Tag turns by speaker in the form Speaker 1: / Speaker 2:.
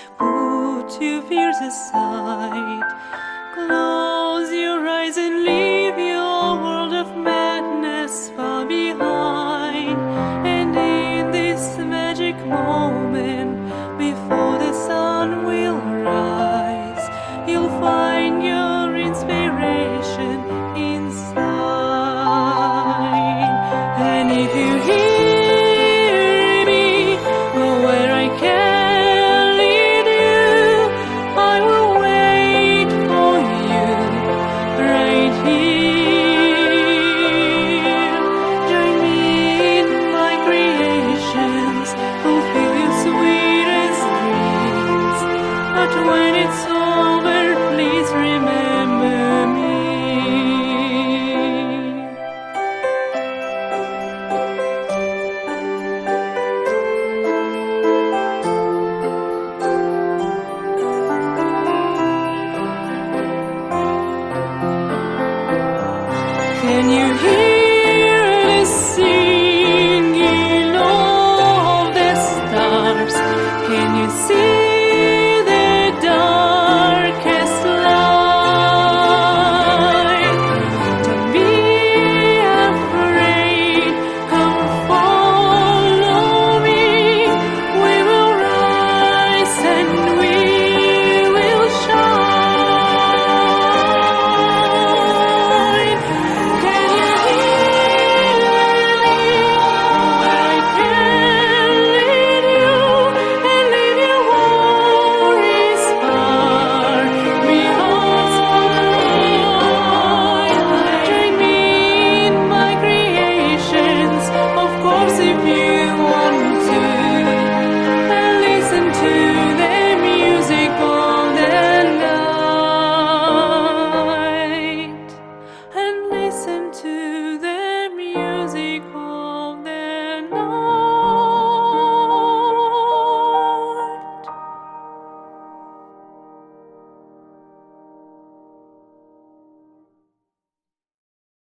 Speaker 1: Put your fears aside, close your eyes and leave your world of madness far behind. And in this magic moment, before the sun will rise, you'll find your inspiration inside. And if you hear me, go where I can lead you, I will wait for you right here. Join me in my creations, fulfill your sweetest dreams. But when it's